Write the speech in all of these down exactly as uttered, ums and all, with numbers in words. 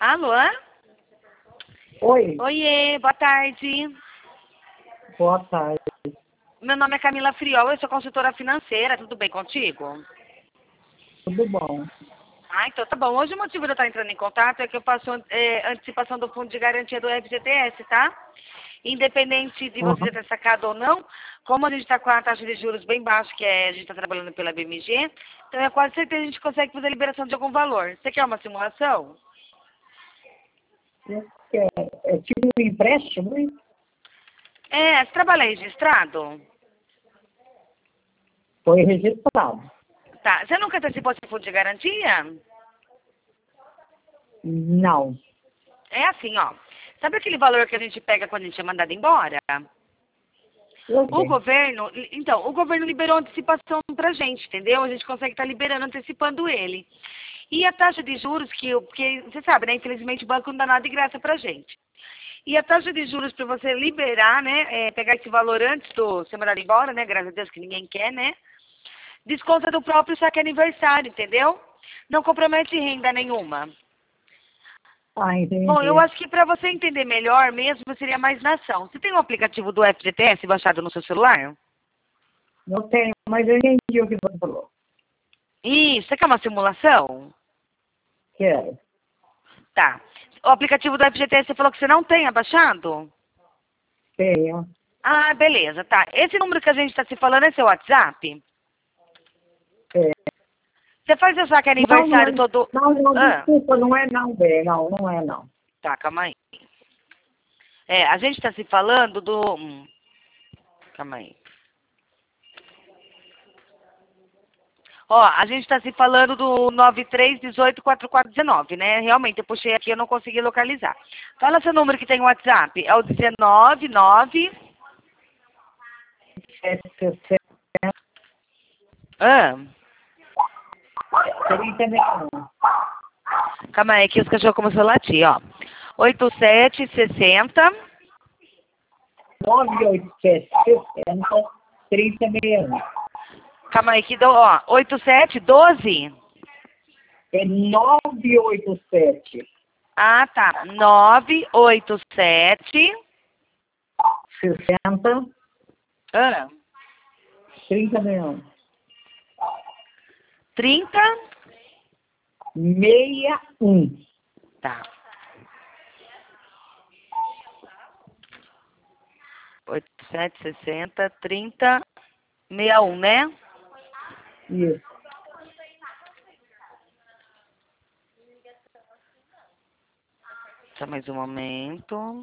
Alô? Oi. Oiê, boa tarde. Boa tarde. Meu nome é Camila Friol, eu sou consultora financeira, tudo bem contigo? Tudo bom? Ah, então tá bom. Hoje o motivo de eu estar entrando em contato é que eu faço é, antecipação do fundo de garantia do F G T S, tá? Independente de você Uhum. ter sacado ou não, como a gente está com a taxa de juros bem baixa, que é, a gente está trabalhando pela B M G, então é quase certeza que a gente consegue fazer a liberação de algum valor. Você quer uma simulação? É, é tipo um empréstimo, hein? É, você trabalha registrado? Foi registrado. Tá. Você nunca antecipou esse fundo de garantia? Não. É assim, ó. Sabe aquele valor que a gente pega quando a gente é mandado embora? Eu O sei. governo, então, o governo liberou antecipação pra gente, entendeu? A gente consegue estar liberando, antecipando ele. E a taxa de juros, que, eu- porque você sabe, né? Infelizmente o banco não dá nada de graça pra gente. E a taxa de juros para você liberar, né? É, pegar esse valor antes do ser mandado embora, né? Graças a Deus que ninguém quer, né? Desconta do próprio saque aniversário, entendeu? Não compromete renda nenhuma. Ah, Bom, eu entendi. acho que para você entender melhor mesmo, seria mais na ação. Você tem um aplicativo do F G T S baixado no seu celular? Não tenho, mas eu entendi o que você falou. Isso, você quer uma simulação? Quero. Tá. O aplicativo do F G T S você falou que você não tem abaixado? Tenho. Ah, beleza, tá. Esse número que a gente está se falando é seu WhatsApp? É. Você faz o saque Não, não aniversário é. todo... Não, não, Ah, desculpa, não é não, bem. Não, não é não. tá, calma aí. É, a gente está se falando do... hum, calma aí. Ó, a gente está se falando do nove três um oito quatro quatro um nove, né? Realmente, eu puxei aqui e eu não consegui localizar. Fala seu número que tem o WhatsApp. É o dezenove nove... É sessenta, Ah, trinta e um. calma aí, que os cachorros começaram a latir, ó. oito sete sessenta... nove oito sete sessenta, trinta e um. Calma aí, que deu, ó. oito sete doze... É nove oito sete Ah, tá. nove oito sete... sessenta, Ah, trinta e um. trinta... Meia um. Tá. oito sete sessenta trinta sessenta e um, né? Isso. Só mais um momento.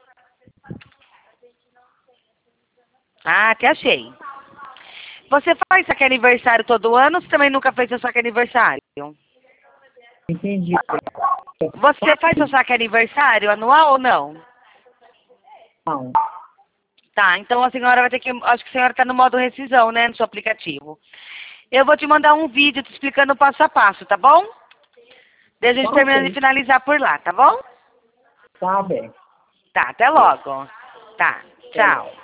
Ah, até achei. Você faz saque aniversário todo ano ou você também nunca fez seu saque aniversário? Entendi. Você faz seu saque aniversário anual ou não? Não. Tá, então a senhora vai ter que... Acho que a senhora está no modo rescisão, né, no seu aplicativo. Eu vou te mandar um vídeo te explicando passo a passo, tá bom? Daí a gente termina de Ok. finalizar por lá, tá bom? Tá bem. Tá, até logo. Tá, Até logo. tchau.